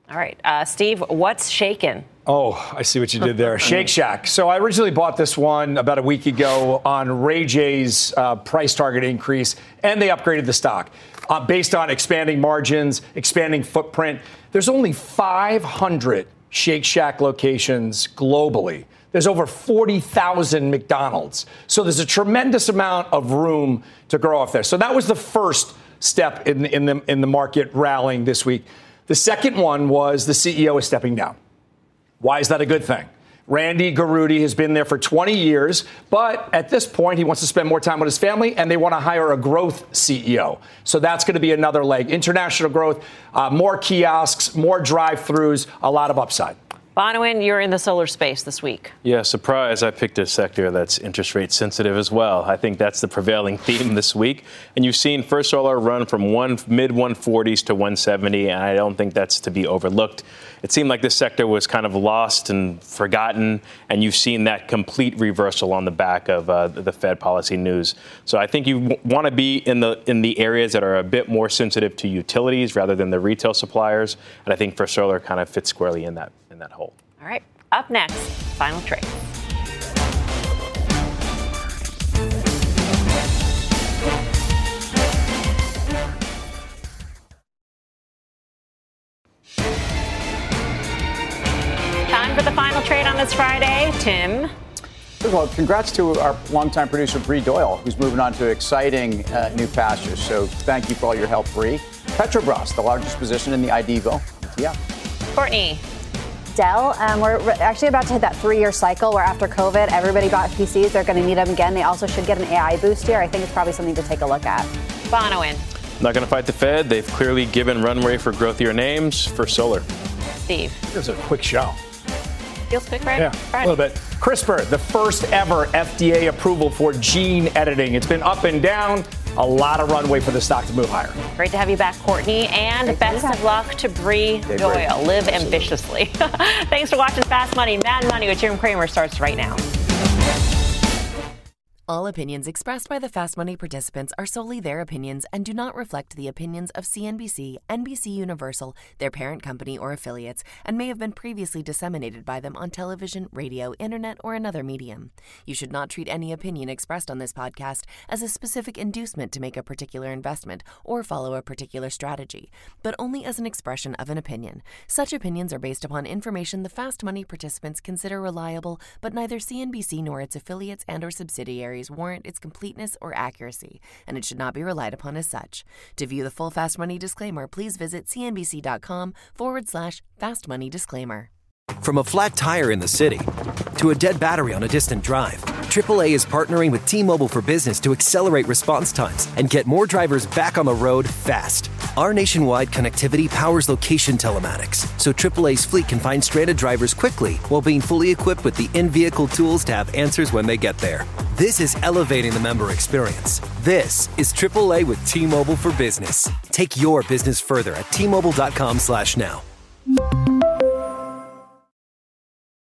Speaker 2: All right. Uh, Steve, what's shaken?
Speaker 6: Oh, I see what you did there. Shake Shack. So I originally bought this one about a week ago on Ray J's uh, price target increase, and they upgraded the stock uh, based on expanding margins, expanding footprint. There's only five hundred Shake Shack locations globally. There's over forty thousand McDonald's. So there's a tremendous amount of room to grow off there. So that was the first step in, in, the, in the market rallying this week. The second one was the C E O is stepping down. Why is that a good thing? Randy Garutti has been there for twenty years, but at this point, he wants to spend more time with his family, and they want to hire a growth C E O. So that's going to be another leg. International growth, uh, more kiosks, more drive-thrus, a lot of upside.
Speaker 2: Bonawyn, you're in the solar space this week.
Speaker 5: Yeah, surprise. I picked a sector that's interest rate sensitive as well. I think that's the prevailing theme this week. And you've seen First Solar run from one mid one forties to one seventy, and I don't think that's to be overlooked. It seemed like this sector was kind of lost and forgotten, and you've seen that complete reversal on the back of uh, the Fed policy news. So I think you w- want to be in the in the areas that are a bit more sensitive to utilities rather than the retail suppliers, and I think First Solar kind of fits squarely in that in that hole.
Speaker 2: All right. Up next, final trade. Time for the final trade on this Friday. Tim.
Speaker 3: First of all, congrats to our longtime producer, Bree Doyle, who's moving on to exciting uh, new pastures. So thank you for all your help, Bree. Petrobras, the largest position in the I D V O. Yeah.
Speaker 2: Courtney.
Speaker 4: Dell, um, we're actually about to hit that three-year cycle where after COVID, everybody bought P Cs. They're going to need them again. They also should get an A I boost here. I think it's probably something to take a look at.
Speaker 2: Bonawyn.
Speaker 5: Not going to fight the Fed. They've clearly given runway for growthier names for solar.
Speaker 2: Steve.
Speaker 6: It was a quick show.
Speaker 2: Feels quick, right?
Speaker 6: Yeah,
Speaker 2: right.
Speaker 6: a little bit. CRISPR, the first ever F D A approval for gene editing. It's been up and down. A lot of runway for the stock to move higher.
Speaker 2: Great to have you back, Courtney. And
Speaker 4: Great
Speaker 2: best of luck to Bree Doyle. Live ambitiously. Thanks for watching Fast Money. Mad Money with Jim Cramer starts right now.
Speaker 15: All opinions expressed by the Fast Money participants are solely their opinions and do not reflect the opinions of C N B C, N B C Universal, their parent company, or affiliates, and may have been previously disseminated by them on television, radio, internet, or another medium. You should not treat any opinion expressed on this podcast as a specific inducement to make a particular investment or follow a particular strategy, but only as an expression of an opinion. Such opinions are based upon information the Fast Money participants consider reliable, but neither C N B C nor its affiliates and or subsidiaries warrant its completeness or accuracy, and it should not be relied upon as such. To view the full Fast Money disclaimer, please visit cnbc.com forward slash Fast Money disclaimer.
Speaker 11: From a flat tire in the city to a dead battery on a distant drive, triple A is partnering with T-Mobile for Business to accelerate response times and get more drivers back on the road fast. Our nationwide connectivity powers location telematics, so triple A's fleet can find stranded drivers quickly while being fully equipped with the in-vehicle tools to have answers when they get there. This is elevating the member experience. This is triple A with T-Mobile for Business. Take your business further at T Mobile dot com slash now.